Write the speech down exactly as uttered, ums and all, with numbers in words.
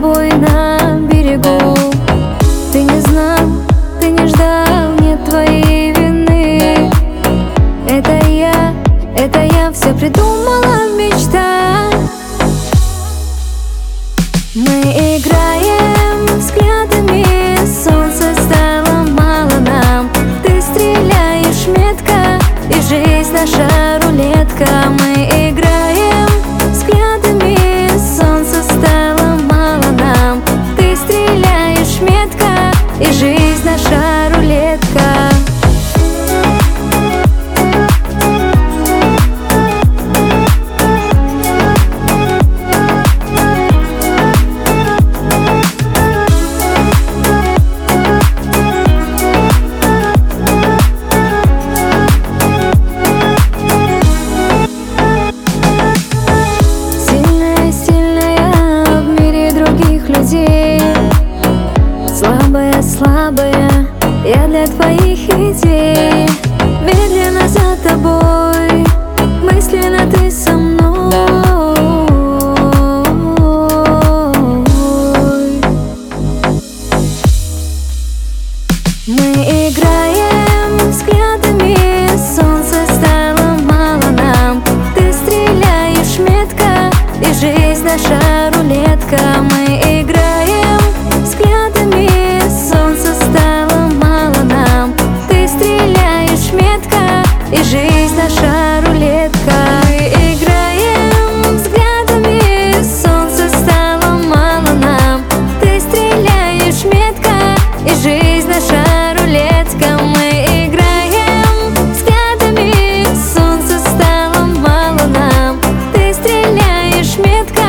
тобой на берегу. Ты не знал, ты не ждал, нет твоей вины. Это я, это я все придумала в мечтах. Мы играем взглядами, солнце стало мало нам. Ты стреляешь метко, и жизнь наша рулетка. Мы играем взглядами, солнце стало мало нам. Ты стреляешь метко, и жизнь наша рулетка. Слабая, слабая, я для твоих идей. Медленно за тобой, мысленно ты со мной. Мы играем взглядами, солнце стало мало нам. Ты стреляешь метко, и жизнь наша рулетка. Мы играем взглядами, солнце стало мало нам. Ты стреляешь метко, и жизнь наша рулетка. Мы играем взглядами, солнце стало мало нам. Ты стреляешь метко, и жизнь наша рулетка. Мы играем взглядами, солнце стало мало нам. Ты стреляешь метко,